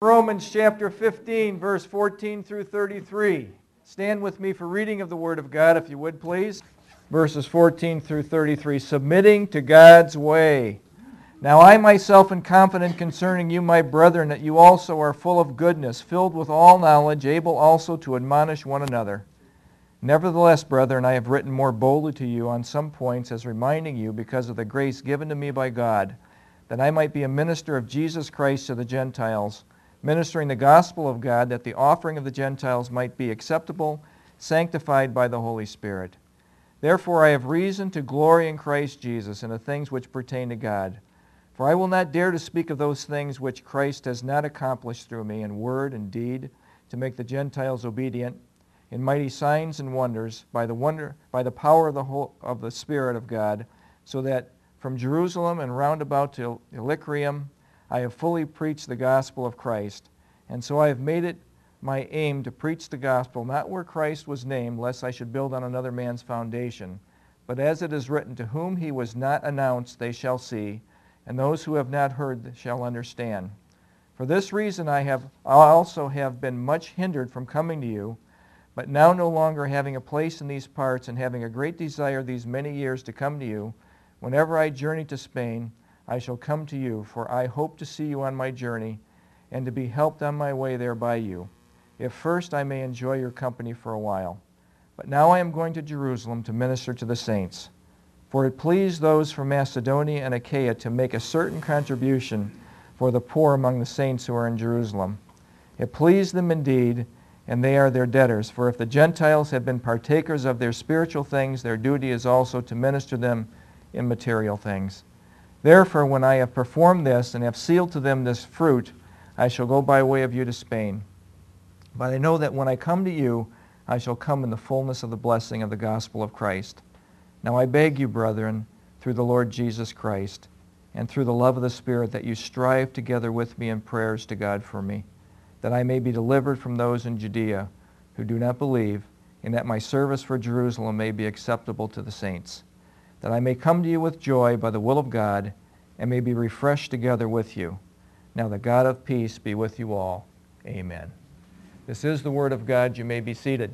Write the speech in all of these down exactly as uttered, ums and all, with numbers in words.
Romans chapter fifteen, verse fourteen through thirty-three. Stand with me for reading of the Word of God, if you would, please. Verses fourteen through thirty-three. Submitting to God's way. Now I myself am confident concerning you, my brethren, that you also are full of goodness, filled with all knowledge, able also to admonish one another. Nevertheless, brethren, I have written more boldly to you on some points, as reminding you, because of the grace given to me by God, that I might be a minister of Jesus Christ to the Gentiles, ministering the gospel of God, that the offering of the Gentiles might be acceptable, sanctified by the Holy Spirit. Therefore I have reason to glory in Christ Jesus in the things which pertain to God. For I will not dare to speak of those things which Christ has not accomplished through me in word and deed, to make the Gentiles obedient, in mighty signs and wonders, by the wonder, by the power of the whole, of the Spirit of God, so that from Jerusalem and round about to Illyricum I have fully preached the gospel of Christ, and so I have made it my aim to preach the gospel, not where Christ was named, lest I should build on another man's foundation, but as it is written, to whom he was not announced they shall see, and those who have not heard shall understand. For this reason I have I also have been much hindered from coming to you, but now no longer having a place in these parts, and having a great desire these many years to come to you, whenever I journey to Spain, I shall come to you, for I hope to see you on my journey, and to be helped on my way there by you, if first I may enjoy your company for a while. But now I am going to Jerusalem to minister to the saints. For it pleased those from Macedonia and Achaia to make a certain contribution for the poor among the saints who are in Jerusalem. It pleased them indeed, and they are their debtors. For if the Gentiles have been partakers of their spiritual things, their duty is also to minister them in material things. Therefore, when I have performed this, and have sealed to them this fruit, I shall go by way of you to Spain. But I know that when I come to you, I shall come in the fullness of the blessing of the gospel of Christ. Now I beg you, brethren, through the Lord Jesus Christ, and through the love of the Spirit, that you strive together with me in prayers to God for me, that I may be delivered from those in Judea who do not believe, and that my service for Jerusalem may be acceptable to the saints, that I may come to you with joy by the will of God, and may be refreshed together with you. Now the God of peace be with you all. Amen. This is the word of God. You may be seated.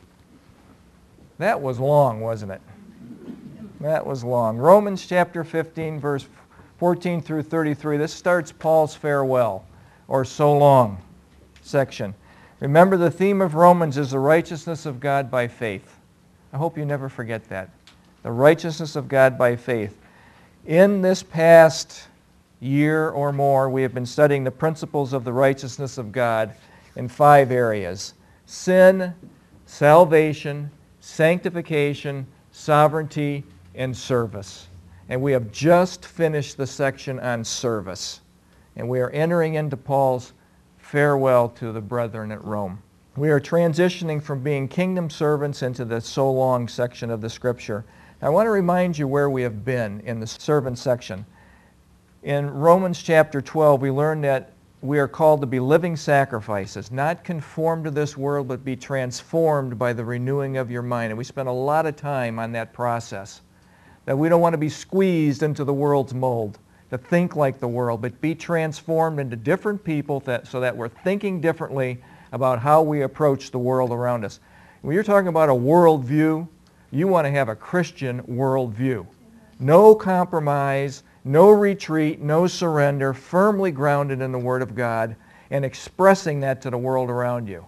That was long, wasn't it? That was long. Romans chapter fifteen, verse fourteen through thirty-three. This starts Paul's farewell, or so long section. Remember, the theme of Romans is the righteousness of God by faith. I hope you never forget that. The righteousness of God by faith. In this past year or more, we have been studying the principles of the righteousness of God in five areas: sin, salvation, sanctification, sovereignty, and service. And we have just finished the section on service. And we are entering into Paul's farewell to the brethren at Rome. We are transitioning from being kingdom servants into the so long section of the Scripture. I want to remind you where we have been in the servant section. In Romans chapter twelve, we learn that we are called to be living sacrifices, not conformed to this world, but be transformed by the renewing of your mind. And we spent a lot of time on that process, that we don't want to be squeezed into the world's mold, to think like the world, but be transformed into different people that, so that we're thinking differently about how we approach the world around us. When you're talking about a worldview, you want to have a Christian worldview. No compromise, no retreat, no surrender, firmly grounded in the Word of God, and expressing that to the world around you.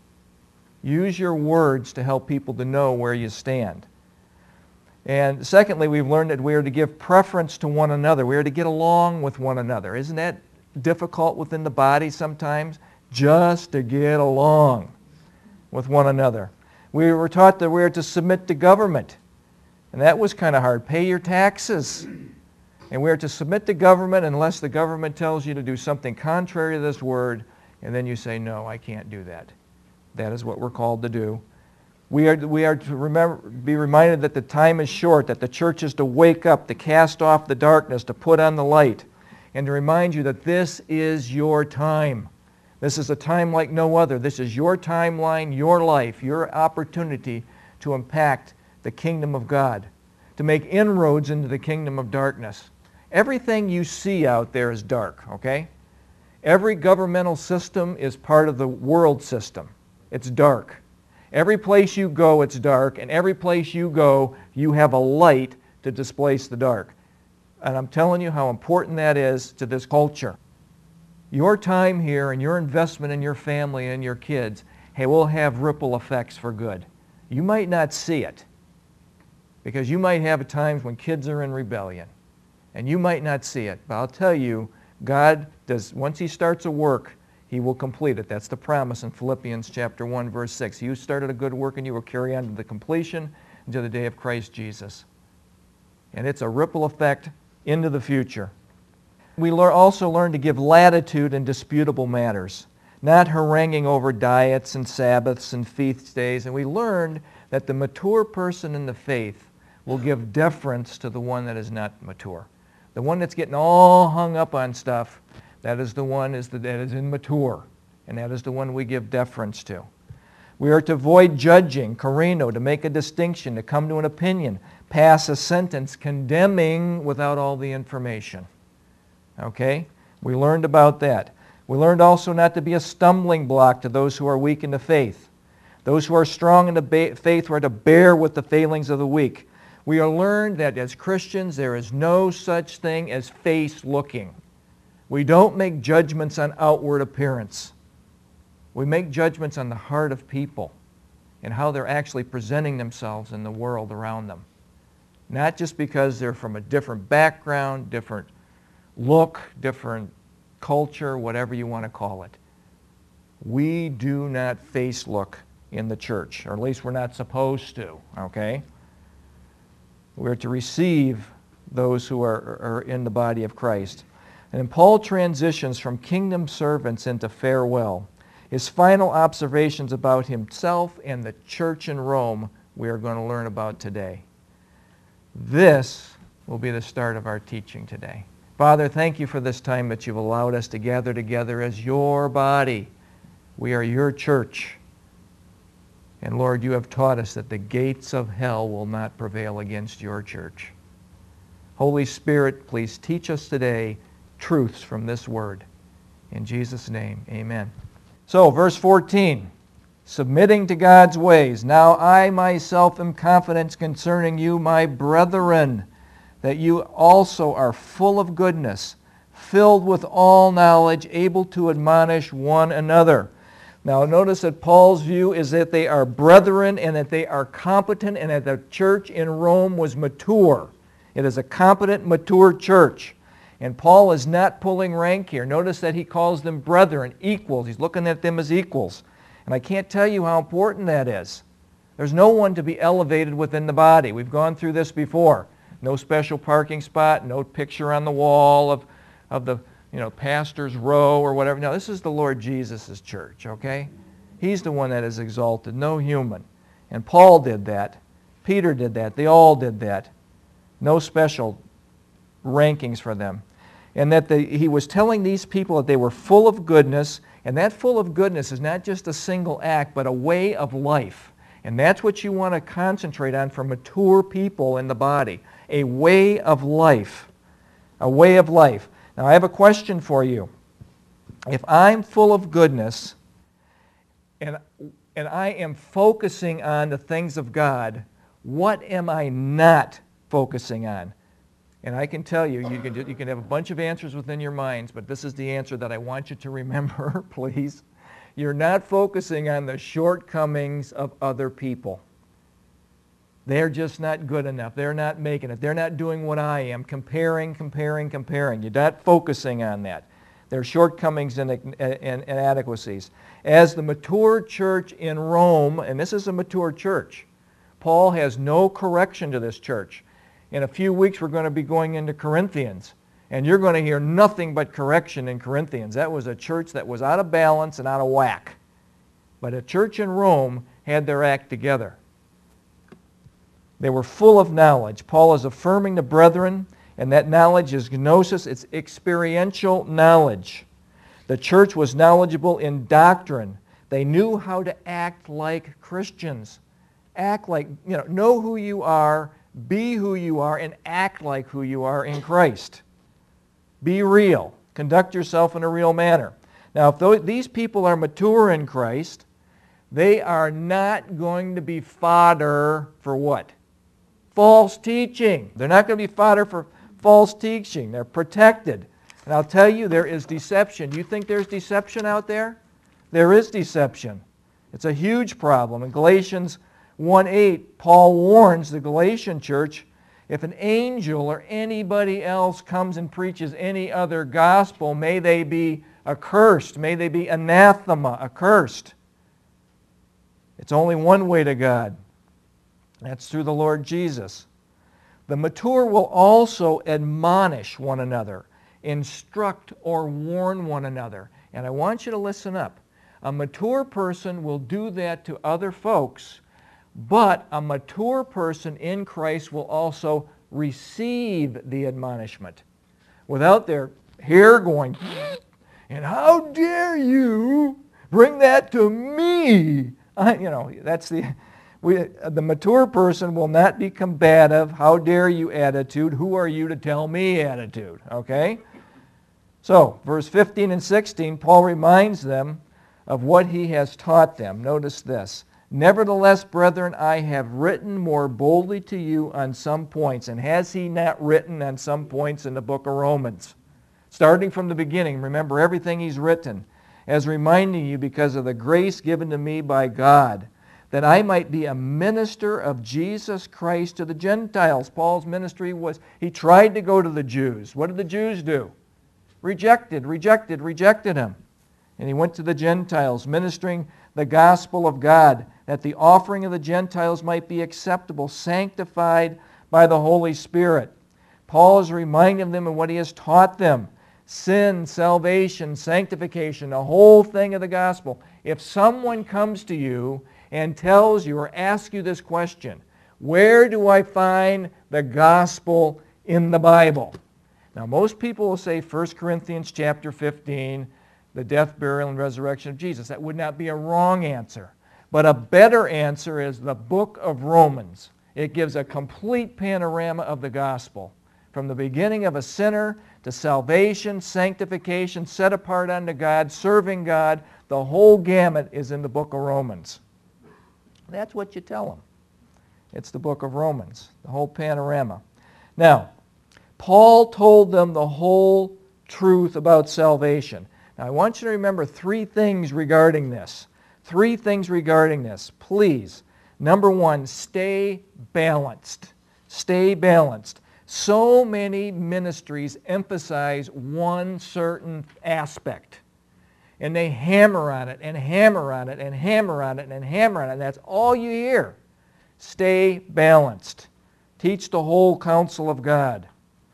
Use your words to help people to know where you stand. And secondly, we've learned that we are to give preference to one another. We are to get along with one another. Isn't that difficult within the body sometimes? Just to get along with one another. We were taught that we are to submit to government. And that was kind of hard. Pay your taxes. And we are to submit to government unless the government tells you to do something contrary to this word, and then you say, no, I can't do that. That is what we're called to do. We are, we are to remember, be reminded that the time is short, that the church is to wake up, to cast off the darkness, to put on the light, and to remind you that this is your time. This is a time like no other. This is your timeline, your life, your opportunity to impact the kingdom of God, to make inroads into the kingdom of darkness. Everything you see out there is dark, okay? Every governmental system is part of the world system. It's dark. Every place you go, it's dark, and every place you go, you have a light to displace the dark. And I'm telling you how important that is to this culture. Your time here and your investment in your family and your kids, hey, will have ripple effects for good. You might not see it, because you might have times when kids are in rebellion, and you might not see it. But I'll tell you, God does, once He starts a work, He will complete it. That's the promise in Philippians chapter one, verse six. You started a good work and you will carry on to the completion until the day of Christ Jesus. And it's a ripple effect into the future. We lear- also learn to give latitude in disputable matters, not haranguing over diets and Sabbaths and feast days. And we learned that the mature person in the faith will give deference to the one that is not mature. The one that's getting all hung up on stuff, that is the one is the, that is immature, and that is the one we give deference to. We are to avoid judging, carino, to make a distinction, to come to an opinion, pass a sentence condemning without all the information. Okay? We learned about that. We learned also not to be a stumbling block to those who are weak in the faith. Those who are strong in the ba- faith are to bear with the failings of the weak. We are learned that as Christians there is no such thing as face looking. We don't make judgments on outward appearance. We make judgments on the heart of people and how they're actually presenting themselves in the world around them. Not just because they're from a different background, different look, different culture, whatever you want to call it. We do not face look in the church, or at least we're not supposed to, okay? We're to receive those who are, are in the body of Christ. And Paul transitions from kingdom servants into farewell. His final observations about himself and the church in Rome we are going to learn about today. This will be the start of our teaching today. Father, thank you for this time that you've allowed us to gather together as your body. We are your church. And Lord, you have taught us that the gates of hell will not prevail against your church. Holy Spirit, please teach us today truths from this word. In Jesus' name, amen. So, verse fourteen, submitting to God's ways. Now I myself am confident concerning you, my brethren, that you also are full of goodness, filled with all knowledge, able to admonish one another. Now notice that Paul's view is that they are brethren and that they are competent and that the church in Rome was mature. It is a competent, mature church. And Paul is not pulling rank here. Notice that he calls them brethren, equals. He's looking at them as equals. And I can't tell you how important that is. There's no one to be elevated within the body. We've gone through this before. No special parking spot, no picture on the wall of, of the you know, pastor's row or whatever. No, this is the Lord Jesus' church, okay? He's the one that is exalted, no human. And Paul did that. Peter did that. They all did that. No special rankings for them. And that the, he was telling these people that they were full of goodness, and that full of goodness is not just a single act, but a way of life. And that's what you want to concentrate on for mature people in the body. A way of life. A way of life. Now I have a question for you. If I'm full of goodness and, and I am focusing on the things of God, what am I not focusing on? And I can tell you, you can, you can have a bunch of answers within your minds, but this is the answer that I want you to remember, please. You're not focusing on the shortcomings of other people. They're just not good enough. They're not making it. They're not doing what I am. Comparing, comparing, comparing. You're not focusing on that. Their shortcomings and, and, and inadequacies. As the mature church in Rome, and this is a mature church, Paul has no correction to this church. In a few weeks we're going to be going into Corinthians, and you're going to hear nothing but correction in Corinthians. That was a church that was out of balance and out of whack. But a church in Rome had their act together. They were full of knowledge. Paul is affirming the brethren, and that knowledge is gnosis. It's experiential knowledge. The church was knowledgeable in doctrine. They knew how to act like Christians. Act like, you know, know who you are, be who you are, and act like who you are in Christ. Be real. Conduct yourself in a real manner. Now, if those, these people are mature in Christ, they are not going to be fodder for what? False teaching. They're not going to be fodder for false teaching. They're protected. And I'll tell you, there is deception. Do you think there's deception out there? There is deception. It's a huge problem. In Galatians one eight, Paul warns the Galatian church, if an angel or anybody else comes and preaches any other gospel, may they be accursed. May they be anathema, accursed. It's only one way to God. That's through the Lord Jesus. The mature will also admonish one another, instruct or warn one another. And I want you to listen up. A mature person will do that to other folks, but a mature person in Christ will also receive the admonishment without their hair going, and how dare you bring that to me? I, you know, that's the, we, the mature person will not be combative, how dare you attitude, who are you to tell me attitude, okay? So, verse fifteen and sixteen, Paul reminds them of what he has taught them. Notice this. Nevertheless, brethren, I have written more boldly to you on some points. And has he not written on some points in the book of Romans? Starting from the beginning, remember everything he's written, as reminding you because of the grace given to me by God, that I might be a minister of Jesus Christ to the Gentiles. Paul's ministry was, he tried to go to the Jews. What did the Jews do? Rejected, rejected, rejected him. And he went to the Gentiles, ministering the gospel of God, that the offering of the Gentiles might be acceptable, sanctified by the Holy Spirit. Paul is reminding them of what he has taught them. Sin, salvation, sanctification, the whole thing of the gospel. If someone comes to you and tells you or asks you this question, where do I find the gospel in the Bible? Now, most people will say First Corinthians chapter fifteen, the death, burial, and resurrection of Jesus. That would not be a wrong answer. But a better answer is the book of Romans. It gives a complete panorama of the gospel. From the beginning of a sinner to salvation, sanctification, set apart unto God, serving God, the whole gamut is in the book of Romans. That's what you tell them. It's the book of Romans, the whole panorama. Now, Paul told them the whole truth about salvation. Now, I want you to remember three things regarding this. Three things regarding this. Please. Number one, stay balanced. Stay balanced. So many ministries emphasize one certain aspect. And they hammer on it and hammer on it and hammer on it and hammer on it. And that's all you hear. Stay balanced. Teach the whole counsel of God.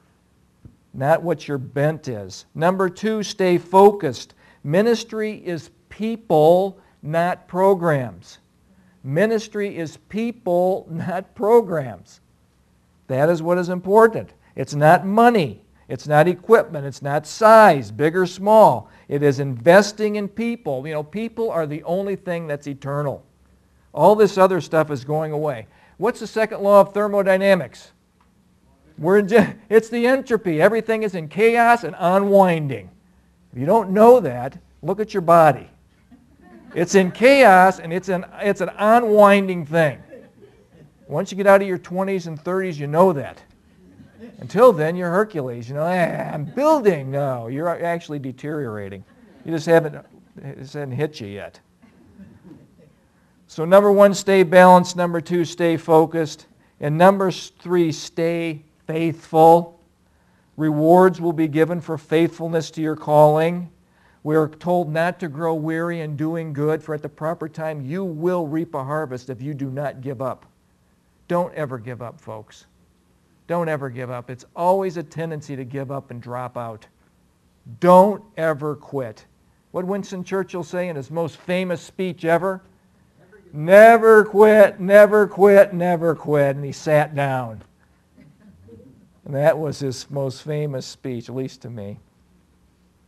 Not what your bent is. Number two, stay focused. Ministry is people, not programs. Ministry is people, not programs. That is what is important. It's not money. It's not equipment. It's not size, big or small. It is investing in people. You know, people are the only thing that's eternal. All this other stuff is going away. What's the second law of thermodynamics? We're in, it's the entropy. Everything is in chaos and unwinding. If you don't know that, look at your body. It's in chaos and it's an, it's an unwinding thing. Once you get out of your twenties and thirties, you know that. Until then, you're Hercules. You know, eh, I'm building. No, you're actually deteriorating. You just haven't, it just hasn't hit you yet. So number one, stay balanced. Number two, stay focused. And number three, stay faithful. Rewards will be given for faithfulness to your calling. We are told not to grow weary in doing good, for at the proper time you will reap a harvest if you do not give up. Don't ever give up, folks. Don't ever give up. It's always a tendency to give up and drop out. Don't ever quit. What did Winston Churchill say in his most famous speech ever? Never quit, never quit, never quit. And he sat down. And that was his most famous speech, at least to me.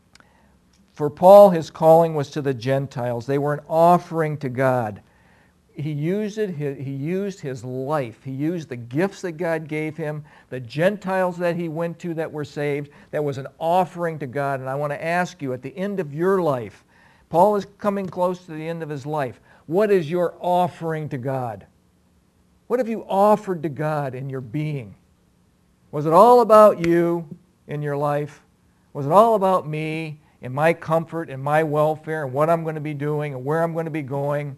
For Paul, his calling was to the Gentiles. They were an offering to God. he used it, he, he used his life. He used the gifts that God gave him, the Gentiles that he went to that were saved. That was an offering to God. And I want to ask you, at the end of your life, Paul is coming close to the end of his life. What is your offering to God? What have you offered to God in your being? Was it all about you in your life? Was it all about me and my comfort and my welfare and what I'm going to be doing and where I'm going to be going?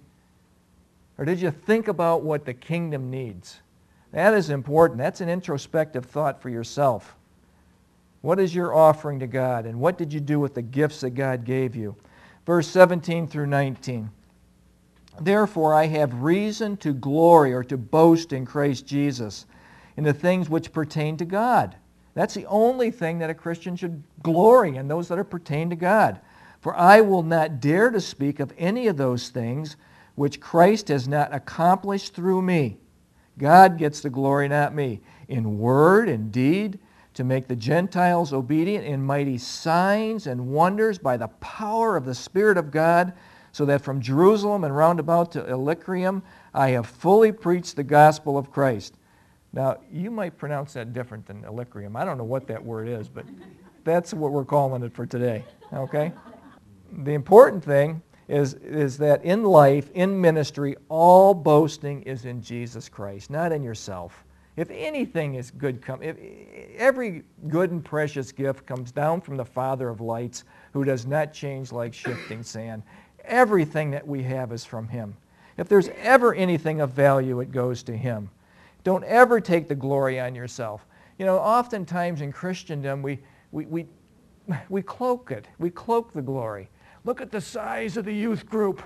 Or did you think about what the kingdom needs? That is important. That's an introspective thought for yourself. What is your offering to God, and what did you do with the gifts that God gave you? Verse seventeen through nineteen. Therefore I have reason to glory or to boast in Christ Jesus in the things which pertain to God. That's the only thing that a Christian should glory in, those that are pertain to God. For I will not dare to speak of any of those things which Christ has not accomplished through me. God gets the glory, not me. In word and deed, to make the Gentiles obedient in mighty signs and wonders by the power of the Spirit of God, so that from Jerusalem and round about to Illyricum I have fully preached the gospel of Christ. Now, you might pronounce that different than Illyricum. I don't know what that word is, but that's what we're calling it for today, okay? The important thing is, is that in life, in ministry, all boasting is in Jesus Christ, not in yourself. If anything is good, come, if, every good and precious gift comes down from the Father of lights, who does not change like shifting sand. Everything that we have is from Him. If there's ever anything of value, it goes to Him. Don't ever take the glory on yourself. You know, oftentimes in Christendom, we, we, we, we cloak it. We cloak the glory. Look at the size of the youth group.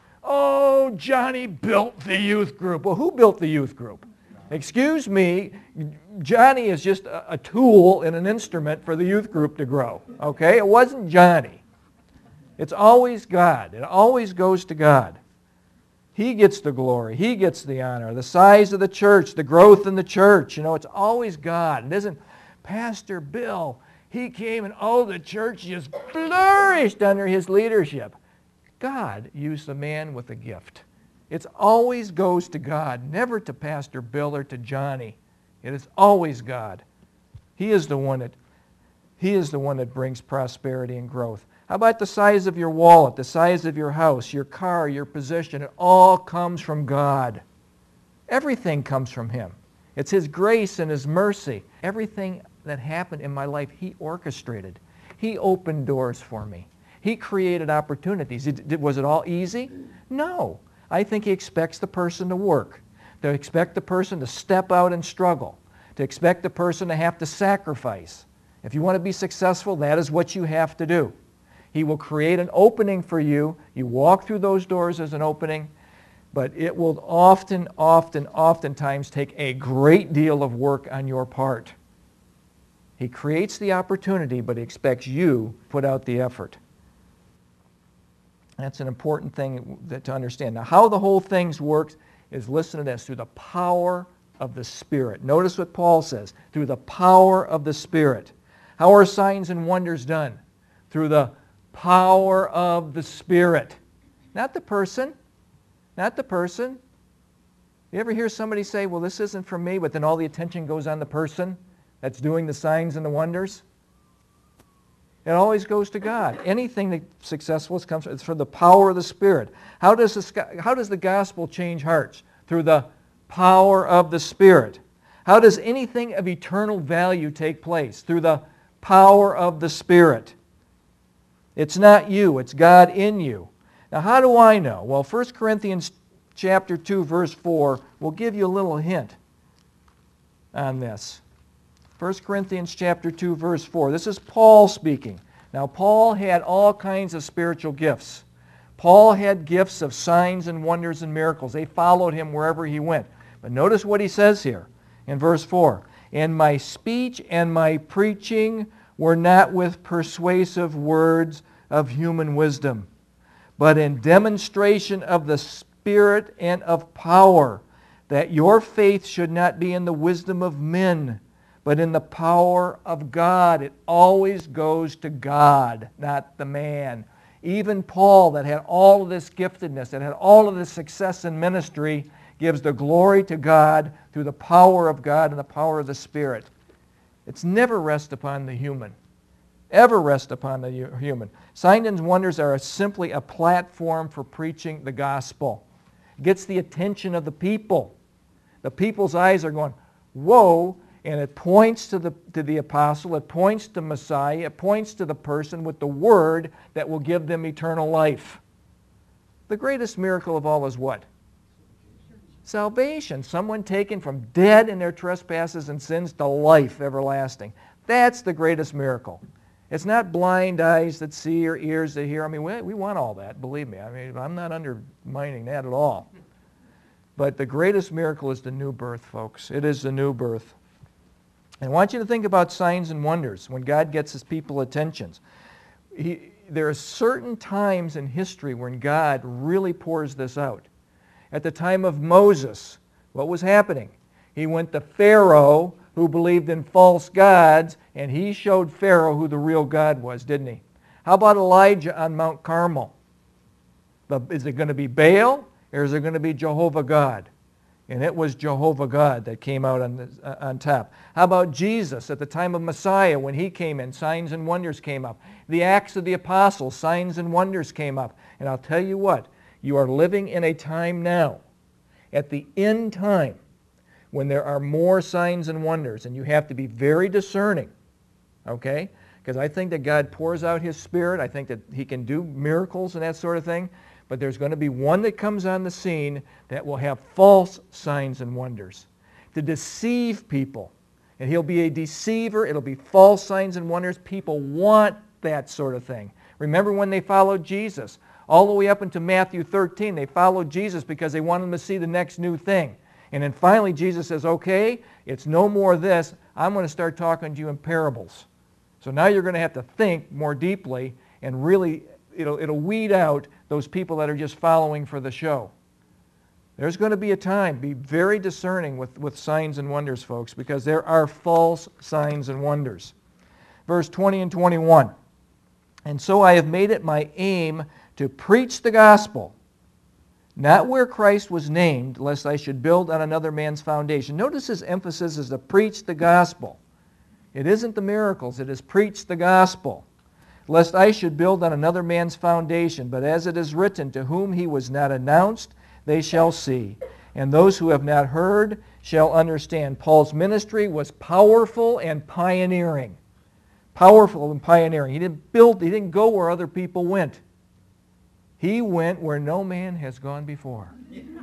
Oh, Johnny built the youth group. Well, who built the youth group? Excuse me, Johnny is just a, a tool and an instrument for the youth group to grow. Okay? It wasn't Johnny. It's always God. It always goes to God. He gets the glory. He gets the honor. The size of the church, the growth in the church, you know, it's always God. It isn't Pastor Bill. He came and, oh, the church just flourished under his leadership. God used the man with a gift. It always goes to God, never to Pastor Bill or to Johnny. It is always God. He is the one that, He is the one that brings prosperity and growth. How about the size of your wallet, the size of your house, your car, your position? It all comes from God. Everything comes from Him. It's His grace and His mercy. Everything that happened in my life, He orchestrated. He opened doors for me. He created opportunities. Was it all easy? No. I think He expects the person to work, to expect the person to step out and struggle, to expect the person to have to sacrifice. If you want to be successful, that is what you have to do. He will create an opening for you. You walk through those doors as an opening, but it will often, often, oftentimes take a great deal of work on your part. He creates the opportunity, but He expects you to put out the effort. That's an important thing that, to understand. Now, how the whole thing works is, listen to this, through the power of the Spirit. Notice what Paul says, through the power of the Spirit. How are signs and wonders done? Through the power of the Spirit. Not the person. Not the person. You ever hear somebody say, well, this isn't for me, but then all the attention goes on the person that's doing the signs and the wonders? It always goes to God. Anything that's successful comes it's from the power of the Spirit. How does, this, how does the gospel change hearts? Through the power of the Spirit. How does anything of eternal value take place? Through the power of the Spirit. It's not you, it's God in you. Now, how do I know? Well, First Corinthians chapter two, verse four will give you a little hint on this. First Corinthians chapter two, verse four. This is Paul speaking. Now, Paul had all kinds of spiritual gifts. Paul had gifts of signs and wonders and miracles. They followed him wherever he went. But notice what he says here in verse four. And my speech and my preaching were not with persuasive words of human wisdom, but in demonstration of the Spirit and of power, that your faith should not be in the wisdom of men, but in the power of God. It always goes to God, not the man. Even Paul, that had all of this giftedness, that had all of this success in ministry, gives the glory to God through the power of God and the power of the Spirit. It's never rest upon the human. Ever rest upon the human. Signs and wonders are simply a platform for preaching the gospel. It gets the attention of the people. The people's eyes are going, whoa, and it points to the, to the apostle, it points to Messiah, it points to the person with the word that will give them eternal life. The greatest miracle of all is what? Salvation. Someone taken from dead in their trespasses and sins to life everlasting. That's the greatest miracle. It's not blind eyes that see or ears that hear. I mean, we, we want all that, believe me. I mean, I'm not undermining that at all. But the greatest miracle is the new birth, folks. It is the new birth. And I want you to think about signs and wonders when God gets his people's attentions. He, there are certain times in history when God really pours this out. At the time of Moses, what was happening? He went to Pharaoh, who believed in false gods, and he showed Pharaoh who the real God was, didn't he? How about Elijah on Mount Carmel? Is it going to be Baal, or is it going to be Jehovah God? And it was Jehovah God that came out on, the, uh, on top. How about Jesus at the time of Messiah when he came in? Signs and wonders came up. The Acts of the Apostles, signs and wonders came up. And I'll tell you what, you are living in a time now, at the end time, when there are more signs and wonders, and you have to be very discerning, okay? Because I think that God pours out his Spirit. I think that he can do miracles and that sort of thing. But there's going to be one that comes on the scene that will have false signs and wonders to deceive people. And he'll be a deceiver. It'll be false signs and wonders. People want that sort of thing. Remember when they followed Jesus? All the way up into Matthew thirteen, they followed Jesus because they wanted them to see the next new thing. And then finally Jesus says, okay, it's no more of this. I'm going to start talking to you in parables. So now you're going to have to think more deeply and really, it'll, it'll weed out those people that are just following for the show. There's going to be a time. Be very discerning with, with signs and wonders, folks, because there are false signs and wonders. Verse twenty and twenty-one. And so I have made it my aim to preach the gospel, not where Christ was named, lest I should build on another man's foundation. Notice his emphasis is to preach the gospel. It isn't the miracles, it is preach the gospel. Lest I should build on another man's foundation, but as it is written, to whom he was not announced, they shall see. And those who have not heard shall understand. Paul's ministry was powerful and pioneering. Powerful and pioneering. He didn't build, he didn't go where other people went. He went where no man has gone before.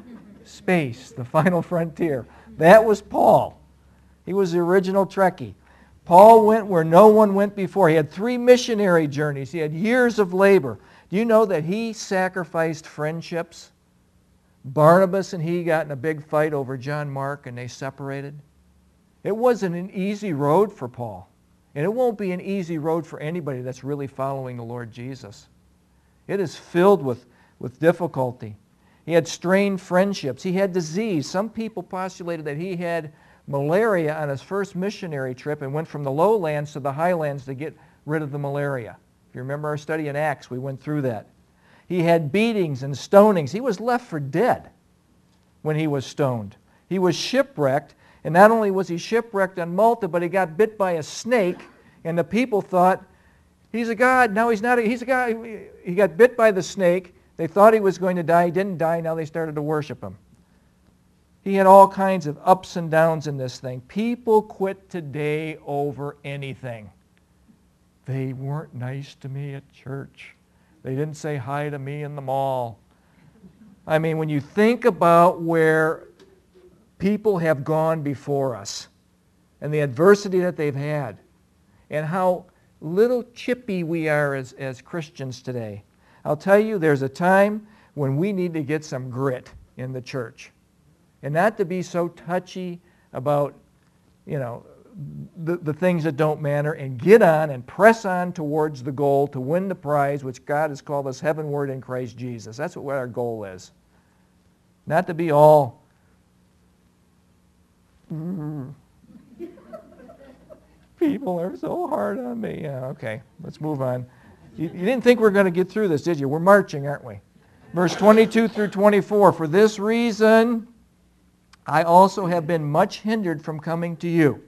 Space, the final frontier. That was Paul. He was the original Trekkie. Paul went where no one went before. He had three missionary journeys. He had years of labor. Do you know that he sacrificed friendships? Barnabas and he got in a big fight over John Mark and they separated. It wasn't an easy road for Paul. And it won't be an easy road for anybody that's really following the Lord Jesus. It is filled with, with difficulty. He had strained friendships. He had disease. Some people postulated that he had malaria on his first missionary trip and went from the lowlands to the highlands to get rid of the malaria. If you remember our study in Acts, we went through that. He had beatings and stonings. He was left for dead when he was stoned. He was shipwrecked, and not only was he shipwrecked on Malta, but he got bit by a snake, and the people thought, he's a god. Now he's not a, he's a god. He got bit by the snake. They thought he was going to die. He didn't die. Now they started to worship him. He had all kinds of ups and downs in this thing. People quit today over anything. They weren't nice to me at church. They didn't say hi to me in the mall. I mean, when you think about where people have gone before us and the adversity that they've had and how little chippy we are as, as Christians today, I'll tell you there's a time when we need to get some grit in the church. And not to be so touchy about, you know, the, the things that don't matter, and get on and press on towards the goal to win the prize, which God has called us heavenward in Christ Jesus. That's what our goal is. Not to be all, mm, people are so hard on me. Yeah, okay, let's move on. You, you didn't think we were going to get through this, did you? We're marching, aren't we? Verse twenty-two through twenty-four. For this reason, I also have been much hindered from coming to you.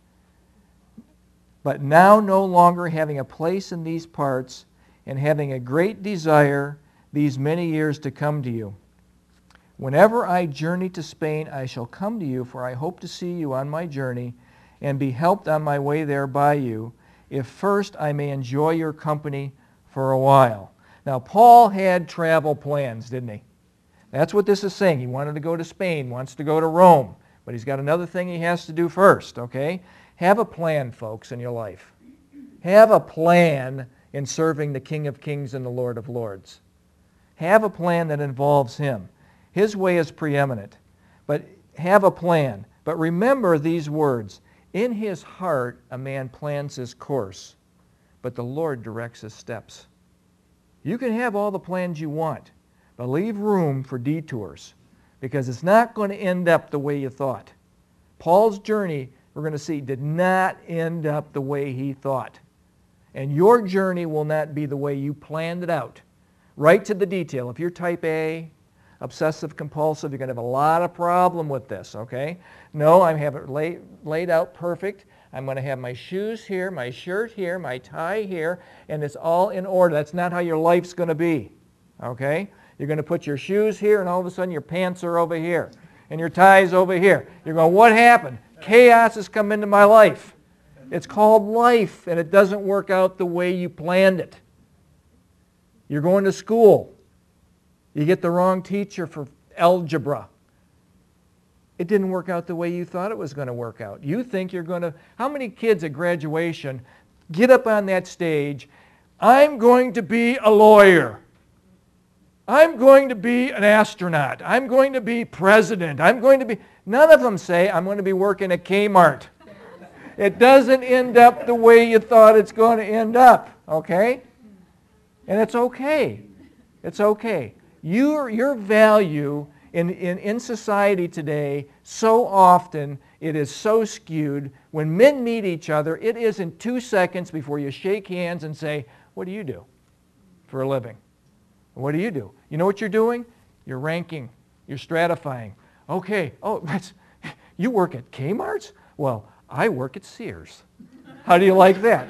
But now no longer having a place in these parts, and having a great desire these many years to come to you. Whenever I journey to Spain, I shall come to you, for I hope to see you on my journey, and be helped on my way there by you, if first I may enjoy your company for a while. Now, Paul had travel plans, didn't he? That's what this is saying. He wanted to go to Spain, wants to go to Rome, but he's got another thing he has to do first, okay? Have a plan, folks, in your life. Have a plan in serving the King of Kings and the Lord of Lords. Have a plan that involves Him. His way is preeminent, but have a plan. But remember these words. In his heart a man plans his course, but the Lord directs his steps. You can have all the plans you want, but leave room for detours, because it's not going to end up the way you thought. Paul's journey, we're going to see, did not end up the way he thought. And your journey will not be the way you planned it out. Right to the detail. If you're type A, obsessive compulsive, you're going to have a lot of problem with this, okay? No, I have it laid, laid out perfect. I'm going to have my shoes here, my shirt here, my tie here, and it's all in order. That's not how your life's going to be, okay? You're going to put your shoes here, and all of a sudden your pants are over here, and your tie's over here. You're going, what happened? Chaos has come into my life. It's called life, and it doesn't work out the way you planned it. You're going to school. You get the wrong teacher for algebra. It didn't work out the way you thought it was going to work out. You think you're going to... How many kids at graduation get up on that stage, I'm going to be a lawyer. I'm going to be an astronaut. I'm going to be president. I'm going to be... None of them say, I'm going to be working at Kmart. It doesn't end up the way you thought it's going to end up, okay? And it's okay. It's okay. Your, your value in, in, in society today, so often it is so skewed. When men meet each other, it is in two seconds before you shake hands and say, what do you do for a living? What do you do? You know what you're doing? You're ranking. You're stratifying. Okay, oh, that's, you work at Kmart's? Well, I work at Sears. How do you like that?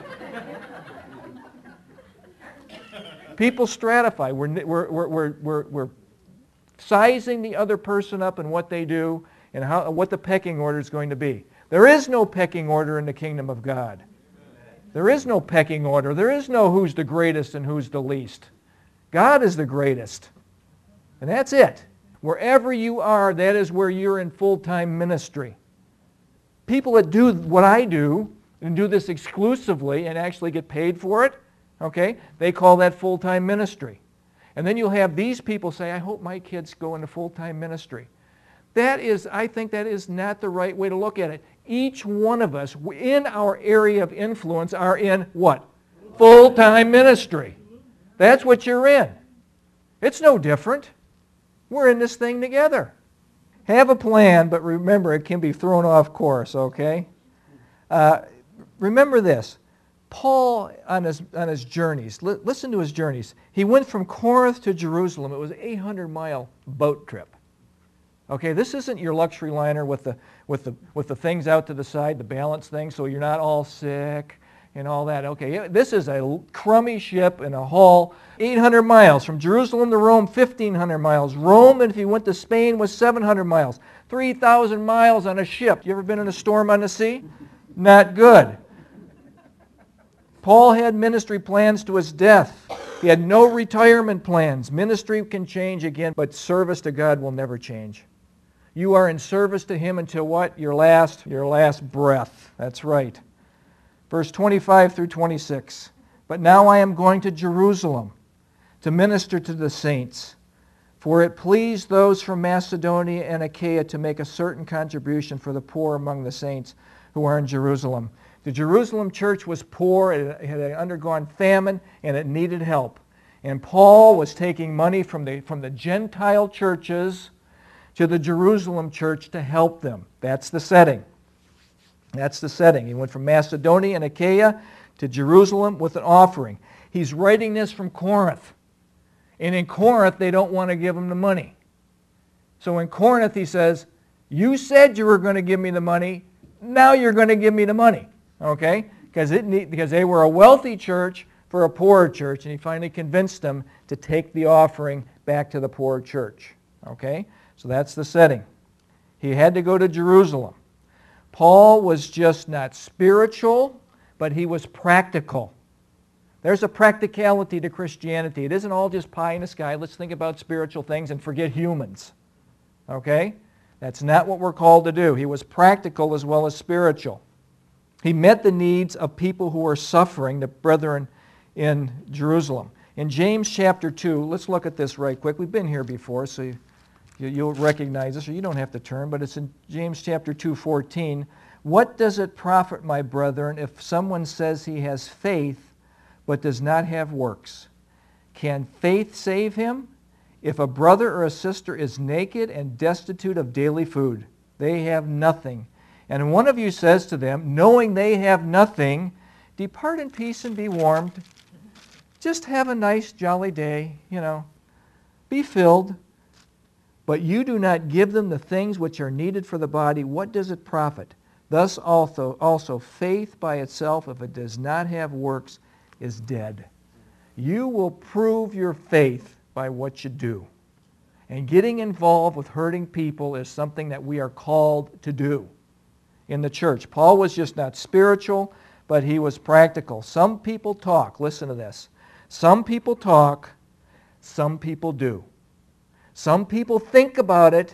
People stratify. We're, we're, we're, we're, we're sizing the other person up in what they do and how, what the pecking order is going to be. There is no pecking order in the kingdom of God. There is no pecking order. There is no who's the greatest and who's the least. God is the greatest. And that's it. Wherever you are, that is where you're in full-time ministry. People that do what I do and do this exclusively and actually get paid for it, okay, they call that full-time ministry. And then you'll have these people say, I hope my kids go into full-time ministry. That is, I think that is not the right way to look at it. Each one of us in our area of influence are in what? Full-time ministry. That's what you're in. It's no different. We're in this thing together. Have a plan, but remember it can be thrown off course, okay? Uh, remember this. Paul, on his, on his journeys, li- listen to his journeys. He went from Corinth to Jerusalem. It was an eight hundred mile boat trip. Okay, this isn't your luxury liner with the, with the, with the things out to the side, the balance thing, so you're not all sick and all that. Okay, this is a crummy ship in a hull, eight hundred miles. From Jerusalem to Rome, fifteen hundred miles. Rome, and if you went to Spain, was seven hundred miles. three thousand miles on a ship. You ever been in a storm on the sea? Not good. Paul had ministry plans to his death. He had no retirement plans. Ministry can change again, but service to God will never change. You are in service to Him until what? Your last, your last breath. That's right. Verse twenty-five through twenty-six. But now I am going to Jerusalem to minister to the saints. For it pleased those from Macedonia and Achaia to make a certain contribution for the poor among the saints who are in Jerusalem. The Jerusalem church was poor, it had undergone famine, and it needed help. And Paul was taking money from the, from the Gentile churches to the Jerusalem church to help them. That's the setting. That's the setting. He went from Macedonia and Achaia to Jerusalem with an offering. He's writing this from Corinth. And in Corinth, they don't want to give him the money. So in Corinth, he says, you said you were going to give me the money. Now you're going to give me the money. Okay? Because it need, because they were a wealthy church for a poor church. And he finally convinced them to take the offering back to the poor church. Okay? So that's the setting. He had to go to Jerusalem. Paul was just not spiritual, but he was practical. There's a practicality to Christianity. It isn't all just pie in the sky. Let's think about spiritual things and forget humans. Okay? That's not what we're called to do. He was practical as well as spiritual. He met the needs of people who were suffering, the brethren in Jerusalem. In James chapter two, let's look at this right quick. We've been here before, so you, you'll recognize this, or you don't have to turn, but it's in James chapter two, fourteen. What does it profit, my brethren, if someone says he has faith but does not have works? Can faith save him? If a brother or a sister is naked and destitute of daily food, they have nothing. And one of you says to them, knowing they have nothing, depart in peace and be warmed. Just have a nice, jolly day, you know. Be filled. But you do not give them the things which are needed for the body. What does it profit? Thus also, also faith by itself, if it does not have works, is dead. You will prove your faith by what you do. And getting involved with hurting people is something that we are called to do in the church. Paul was just not spiritual, but he was practical. Some people talk. Listen to this. Some people talk, some people do. Some people think about it,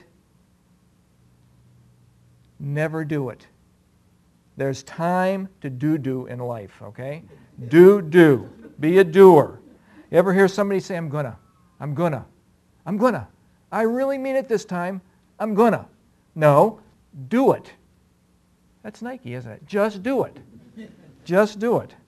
never do it. There's time to do-do in life, okay? Do-do. Be a doer. You ever hear somebody say, I'm gonna, I'm gonna, I'm gonna. I really mean it this time. I'm gonna. No, do it. That's Nike, isn't it? Just do it. Just do it.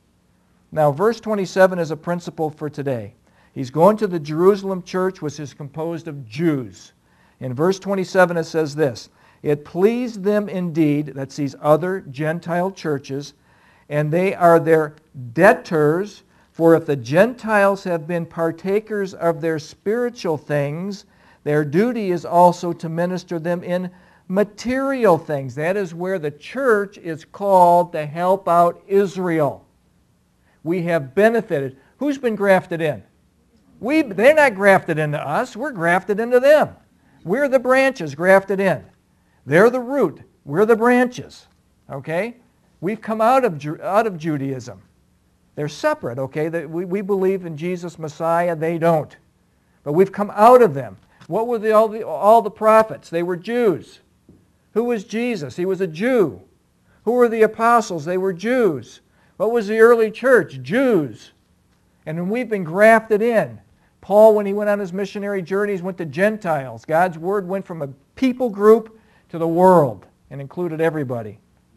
Now, verse twenty-seven is a principle for today. He's going to the Jerusalem church, which is composed of Jews. In verse twenty-seven it says this, it pleased them indeed, that's these other Gentile churches, and they are their debtors, for if the Gentiles have been partakers of their spiritual things, their duty is also to minister them in material things. That is where the church is called to help out Israel. We have benefited. Who's been grafted in? We, they're not grafted into us. We're grafted into them. We're the branches grafted in. They're the root. We're the branches. Okay? We've come out of, out of Judaism. They're separate, okay? We, we believe in Jesus Messiah. They don't. But we've come out of them. What were the, all, the, all the prophets? They were Jews. Who was Jesus? He was a Jew. Who were the apostles? They were Jews. What was the early church? Jews. And we've been grafted in. Paul, when he went on his missionary journeys, went to Gentiles. God's word went from a people group to the world and included everybody.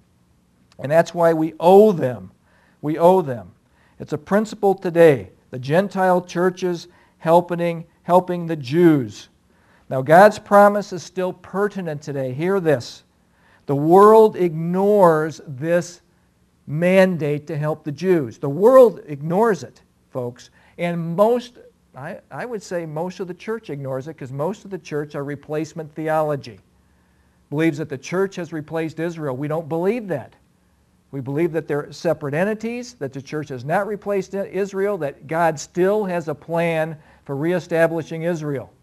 And that's why we owe them. We owe them. It's a principle today. The Gentile churches helping, helping the Jews. Now, God's promise is still pertinent today. Hear this. The world ignores this mandate to help the Jews. The world ignores it, folks. And most, I, I would say most of the church ignores it because most of the church are replacement theology. Believes that the church has replaced Israel. We don't believe that. We believe that they're separate entities, that the church has not replaced Israel, that God still has a plan for reestablishing Israel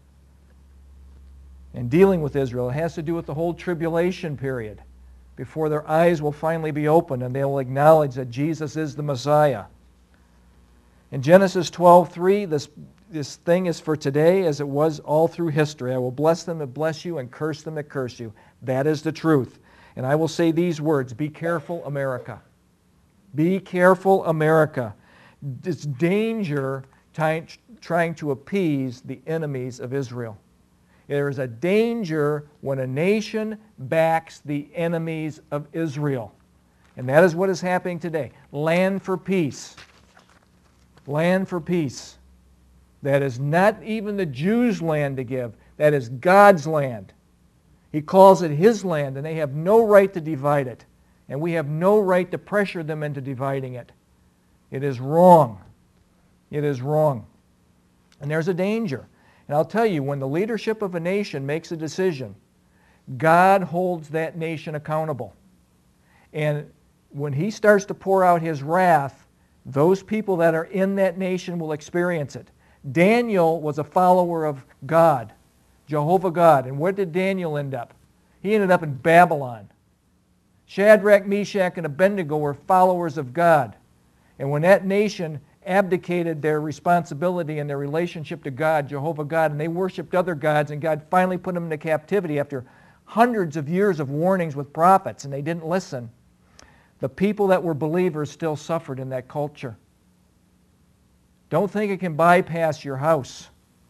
and dealing with Israel. It has to do with the whole tribulation period before their eyes will finally be opened and they'll acknowledge that Jesus is the Messiah. In Genesis twelve three, this, this thing is for today as it was all through history. I will bless them that bless you and curse them that curse you. That is the truth. And I will say these words, be careful, America. Be careful, America. It's danger ty- trying to appease the enemies of Israel. There is a danger when a nation backs the enemies of Israel. And that is what is happening today. Land for peace. Land for peace. That is not even the Jews' land to give. That is God's land. He calls it His land, and they have no right to divide it. And we have no right to pressure them into dividing it. It is wrong. It is wrong. And there's a danger. And I'll tell you, when the leadership of a nation makes a decision, God holds that nation accountable. And when He starts to pour out His wrath, those people that are in that nation will experience it. Daniel was a follower of God, Jehovah God. And where did Daniel end up? He ended up in Babylon. Shadrach, Meshach, and Abednego were followers of God. And when that nation abdicated their responsibility and their relationship to God, Jehovah God, and they worshipped other gods, and God finally put them into captivity after hundreds of years of warnings with prophets, and they didn't listen, the people that were believers still suffered in that culture. Don't think it can bypass your house.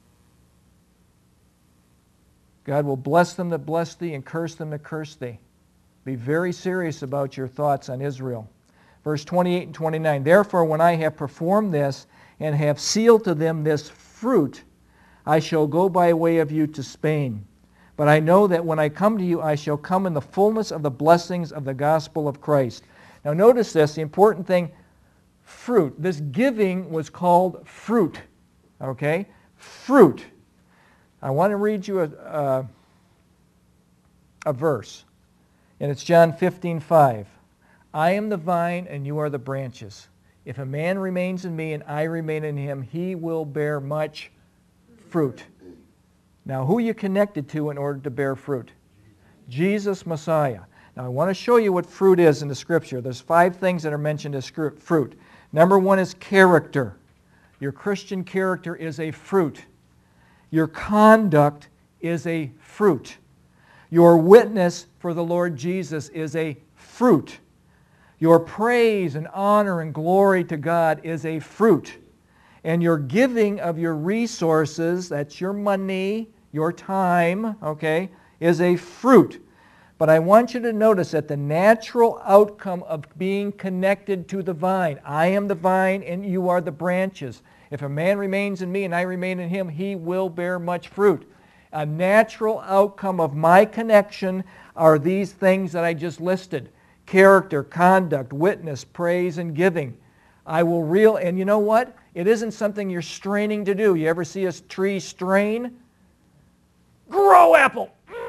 God will bless them that bless thee and curse them that curse thee. Be very serious about your thoughts on Israel. Verse twenty-eight and twenty-nine, therefore when I have performed this and have sealed to them this fruit, I shall go by way of you to Spain. But I know that when I come to you, I shall come in the fullness of the blessings of the gospel of Christ. Now notice this, the important thing, fruit. This giving was called fruit. Okay? Fruit. I want to read you a, a, a verse. And it's John fifteen five. I am the vine and you are the branches. If a man remains in me and I remain in him, he will bear much fruit. Now, who are you connected to in order to bear fruit? Jesus, Messiah. Now, I want to show you what fruit is in the Scripture. There's five things that are mentioned as fruit. Number one is character. Your Christian character is a fruit. Your conduct is a fruit. Your witness for the Lord Jesus is a fruit. Your praise and honor and glory to God is a fruit. And your giving of your resources, that's your money, your time, okay, is a fruit. But I want you to notice that the natural outcome of being connected to the vine, I am the vine and you are the branches. If a man remains in me and I remain in him, he will bear much fruit. A natural outcome of my connection are these things that I just listed. Character, conduct, witness, praise, and giving. I will real, and you know what? It isn't something you're straining to do. You ever see a tree strain? Grow apple!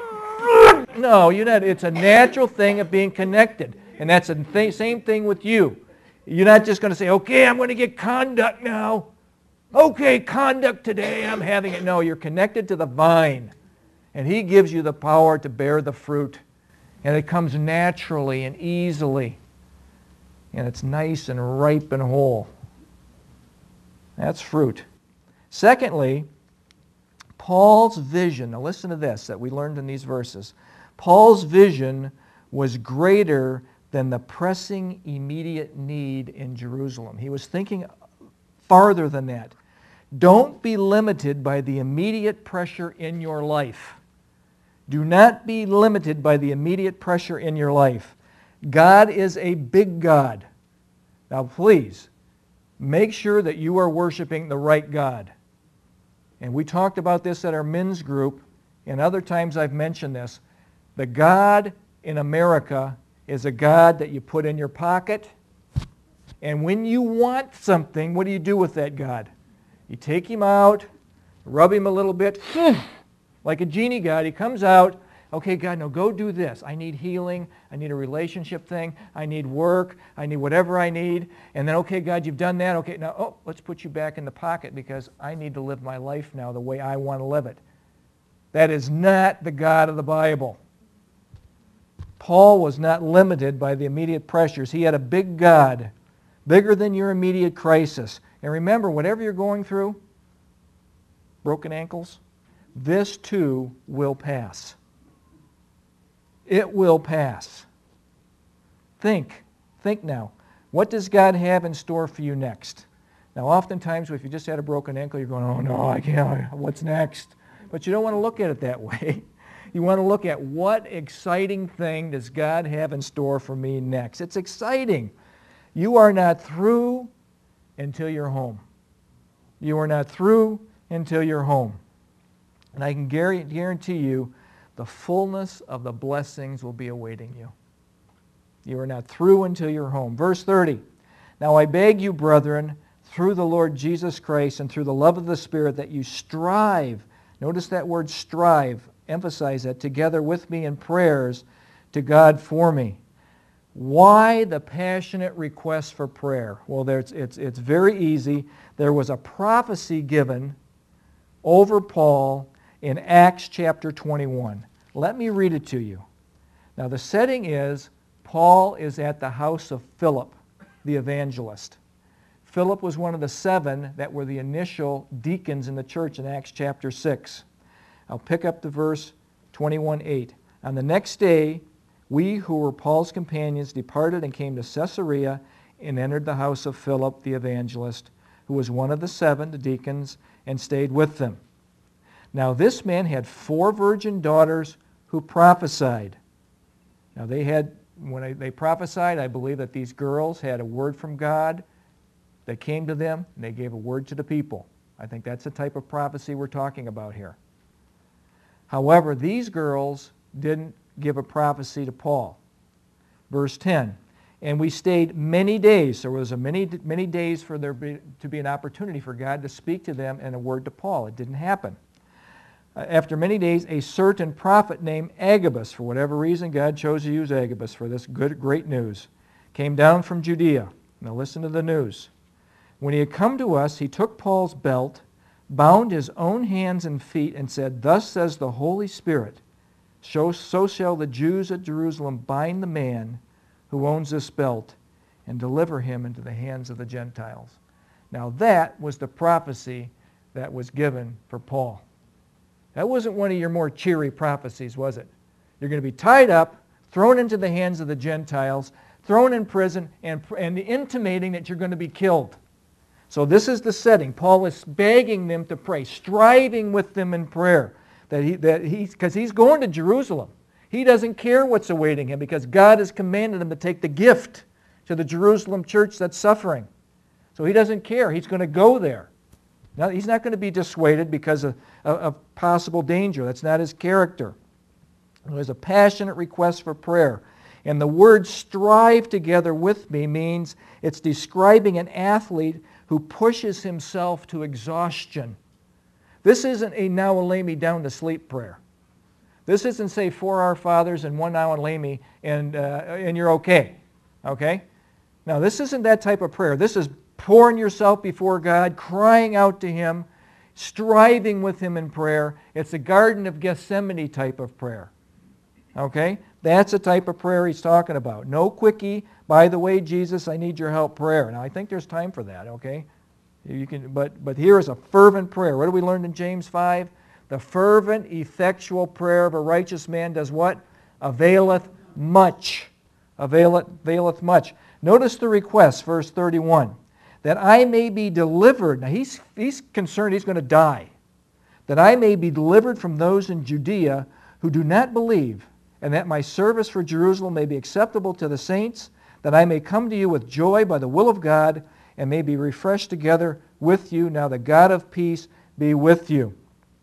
No, you're not. It's a natural thing of being connected. And that's the th- same thing with you. You're not just going to say, okay, I'm going to get conduct now. Okay, conduct today, I'm having it. No, you're connected to the vine. And He gives you the power to bear the fruit. And it comes naturally and easily. And it's nice and ripe and whole. That's fruit. Secondly, Paul's vision. Now listen to this that we learned in these verses. Paul's vision was greater than the pressing immediate need in Jerusalem. He was thinking farther than that. Don't be limited by the immediate pressure in your life. Do not be limited by the immediate pressure in your life. God is a big God. Now please, make sure that you are worshiping the right God. And we talked about this at our men's group, and other times I've mentioned this. The God in America is a God that you put in your pocket, and when you want something, what do you do with that God? You take Him out, rub Him a little bit, like a genie God. He comes out, okay, God, now go do this. I need healing. I need a relationship thing. I need work. I need whatever I need. And then, okay, God, you've done that. Okay, now, oh, let's put you back in the pocket because I need to live my life now the way I want to live it. That is not the God of the Bible. Paul was not limited by the immediate pressures. He had a big God, bigger than your immediate crisis. And remember, whatever you're going through, broken ankles, this too will pass. It will pass. Think. Think now. What does God have in store for you next? Now, oftentimes, if you just had a broken ankle, you're going, oh, no, I can't. What's next? But you don't want to look at it that way. You want to look at what exciting thing does God have in store for me next. It's exciting. You are not through until you're home. You are not through until you're home. And I can guarantee you the fullness of the blessings will be awaiting you. You are not through until you're home. Verse thirty. Now I beg you, brethren, through the Lord Jesus Christ and through the love of the Spirit, that you strive, notice that word strive, emphasize that, together with me in prayers to God for me. Why the passionate request for prayer? Well, there's, it's, it's very easy. There was a prophecy given over Paul in Acts chapter twenty-one. Let me read it to you. Now the setting is, Paul is at the house of Philip, the evangelist. Philip was one of the seven that were the initial deacons in the church in Acts chapter six. I'll pick up the verse twenty-one eight. On the next day, we who were Paul's companions departed and came to Caesarea and entered the house of Philip the evangelist, who was one of the seven, the deacons, and stayed with them. Now this man had four virgin daughters who prophesied. Now they had, when they prophesied, I believe that these girls had a word from God that came to them, and they gave a word to the people. I think that's the type of prophecy we're talking about here. However, these girls didn't give a prophecy to Paul. Verse ten, and we stayed many days. There was a many, many days for there be, to be an opportunity for God to speak to them and a word to Paul. It didn't happen. Uh, after many days, a certain prophet named Agabus, for whatever reason, God chose to use Agabus for this good, great news, came down from Judea. Now listen to the news. When he had come to us, he took Paul's belt, bound his own hands and feet, and said, thus says the Holy Spirit, so, so shall the Jews at Jerusalem bind the man who owns this belt and deliver him into the hands of the Gentiles. Now that was the prophecy that was given for Paul. That wasn't one of your more cheery prophecies, was it? You're going to be tied up, thrown into the hands of the Gentiles, thrown in prison, and, and intimating that you're going to be killed. So this is the setting. Paul is begging them to pray, striving with them in prayer, that he, that he, because he's going to Jerusalem. He doesn't care what's awaiting him because God has commanded him to take the gift to the Jerusalem church that's suffering. So he doesn't care. He's going to go there. Now, he's not going to be dissuaded because of, of, of possible danger. That's not his character. There's a passionate request for prayer. And the word strive together with me means it's describing an athlete who pushes himself to exhaustion. This isn't a now lay me down to sleep prayer. This isn't say four Our Fathers and one now and lay me and, uh, and you're okay. Okay? Now this isn't that type of prayer. This is pouring yourself before God, crying out to Him, striving with Him in prayer. It's a Garden of Gethsemane type of prayer. Okay? That's the type of prayer he's talking about. No quickie, by the way, Jesus, I need your help prayer. Now I think there's time for that, okay? You can, but, but here is a fervent prayer. What do we learn in James five? The fervent, effectual prayer of a righteous man does what? Availeth much. Availeth, availeth much. Notice the request, verse thirty-one. That I may be delivered. Now he's, he's concerned he's going to die. That I may be delivered from those in Judea who do not believe, and that my service for Jerusalem may be acceptable to the saints, that I may come to you with joy by the will of God, and may be refreshed together with you. Now the God of peace be with you.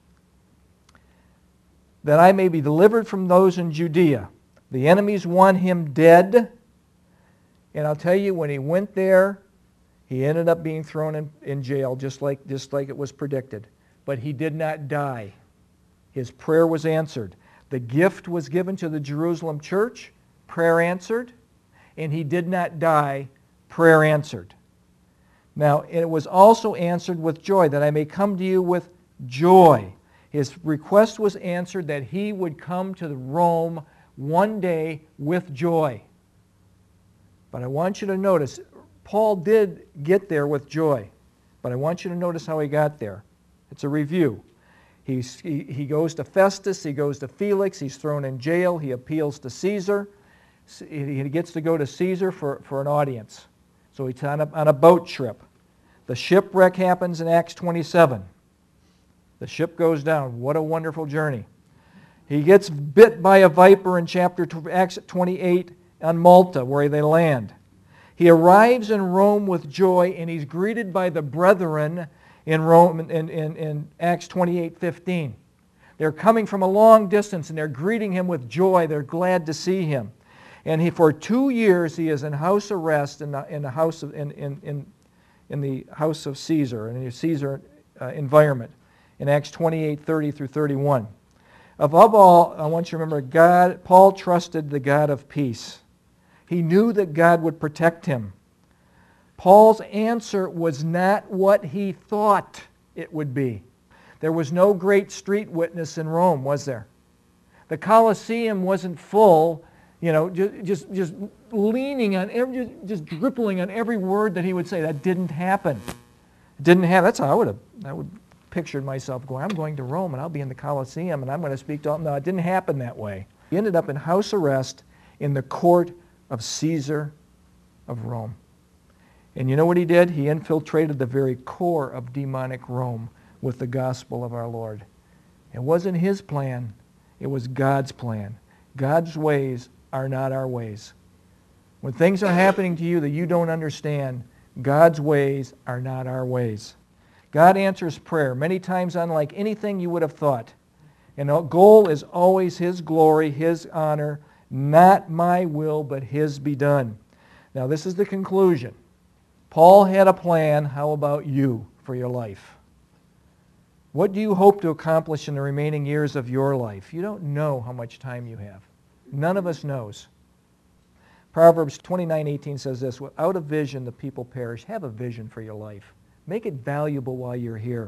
That I may be delivered from those in Judea. The enemies want him dead. And I'll tell you, when he went there, he ended up being thrown in, in jail, just like, just like it was predicted. But he did not die. His prayer was answered. The gift was given to the Jerusalem church, prayer answered, and he did not die, prayer answered. Now, it was also answered with joy, that I may come to you with joy. His request was answered that he would come to Rome one day with joy. But I want you to notice, Paul did get there with joy, but I want you to notice how he got there. It's a review. He's, he, he goes to Festus, he goes to Felix, he's thrown in jail, he appeals to Caesar. He gets to go to Caesar for, for an audience. So he's on a, on a boat trip. The shipwreck happens in Acts twenty-seven. The ship goes down. What a wonderful journey. He gets bit by a viper in chapter Acts twenty-eight on Malta, where they land. He arrives in Rome with joy, and he's greeted by the brethren in Rome in, in, in Acts twenty-eight fifteen. They're coming from a long distance, and they're greeting him with joy. They're glad to see him. And he, for two years he is in house arrest in the, in the house of in, in, in, in the house of Caesar, in the Caesar uh, environment, in Acts twenty-eight, thirty through thirty-one. Above all, I want you to remember, God, Paul trusted the God of peace. He knew that God would protect him. Paul's answer was not what he thought it would be. There was no great street witness in Rome, was there? The Colosseum wasn't full, you know, just just, just leaning on, every, just, just dribbling on every word that he would say. That didn't happen. It didn't happen. That's how I would have, I would pictured myself going, I'm going to Rome and I'll be in the Colosseum and I'm going to speak to all. No, it didn't happen that way. He ended up in house arrest in the court of Caesar of Rome. And you know what he did? He infiltrated the very core of demonic Rome with the gospel of our Lord. It wasn't his plan. It was God's plan. God's ways are not our ways. When things are happening to you that you don't understand, God's ways are not our ways. God answers prayer many times unlike anything you would have thought. And the goal is always his glory, his honor, not my will, but his be done. Now this is the conclusion. Paul had a plan. How about you for your life? What do you hope to accomplish in the remaining years of your life? You don't know how much time you have. None of us knows. Proverbs twenty-nine eighteen says this, without a vision the people perish. Have a vision for your life. Make it valuable while you're here.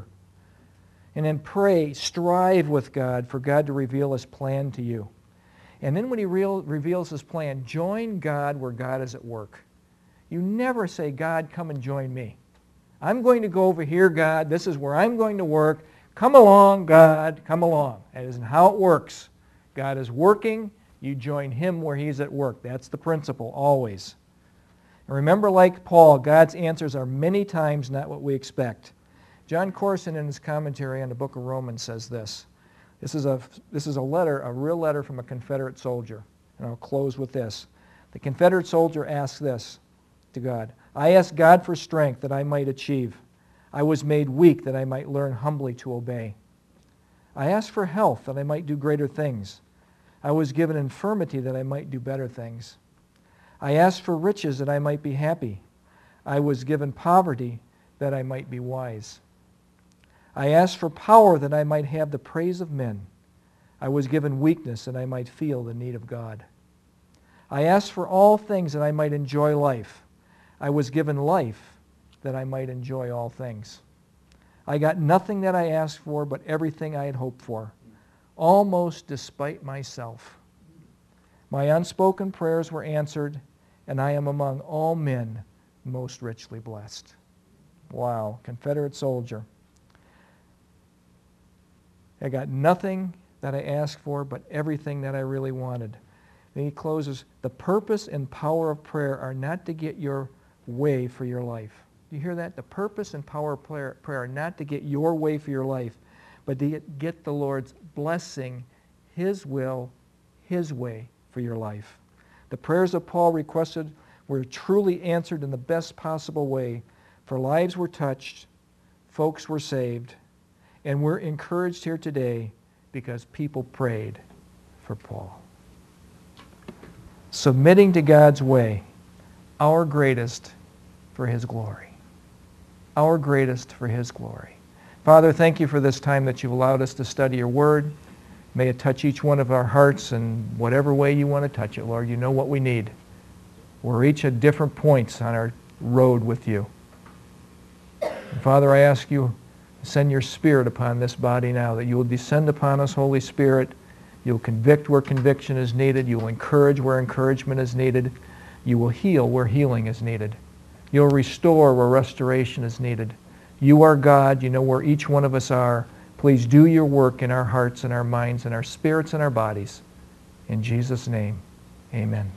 And then pray, strive with God for God to reveal his plan to you. And then when he real, reveals his plan, join God where God is at work. You never say, God, come and join me. I'm going to go over here, God. This is where I'm going to work. Come along, God. Come along. That isn't how it works. God is working. You join him where he's at work. That's the principle, always. And remember, like Paul, God's answers are many times not what we expect. John Corson, in his commentary on the book of Romans, says this. This is a, this is a letter, a real letter from a Confederate soldier. And I'll close with this. The Confederate soldier asks this to God. I asked God for strength that I might achieve. I was made weak that I might learn humbly to obey. I asked for health that I might do greater things. I was given infirmity that I might do better things. I asked for riches that I might be happy. I was given poverty that I might be wise. I asked for power that I might have the praise of men. I was given weakness that I might feel the need of God. I asked for all things that I might enjoy life. I was given life that I might enjoy all things. I got nothing that I asked for, but everything I had hoped for, almost despite myself. My unspoken prayers were answered, and I am among all men most richly blessed. Wow, Confederate soldier. I got nothing that I asked for, but everything that I really wanted. Then he closes, the purpose and power of prayer are not to get your way for your life. Do you hear that? The purpose and power of prayer, prayer are not to get your way for your life, but to get, get the Lord's blessing, his will, his way for your life. The prayers of Paul requested were truly answered in the best possible way, for lives were touched, folks were saved, and we're encouraged here today because people prayed for Paul. Submitting to God's way, our greatest for his glory. Our greatest for his glory. Father, thank you for this time that you've allowed us to study your word. May it touch each one of our hearts in whatever way you want to touch it, Lord. You know what we need. We're each at different points on our road with you. And Father, I ask you, send your Spirit upon this body now, that you will descend upon us, Holy Spirit. You'll convict where conviction is needed. You will encourage where encouragement is needed. You will heal where healing is needed. You'll restore where restoration is needed. You are God. You know where each one of us are. Please do your work in our hearts and our minds and our spirits and our bodies. In Jesus' name, amen.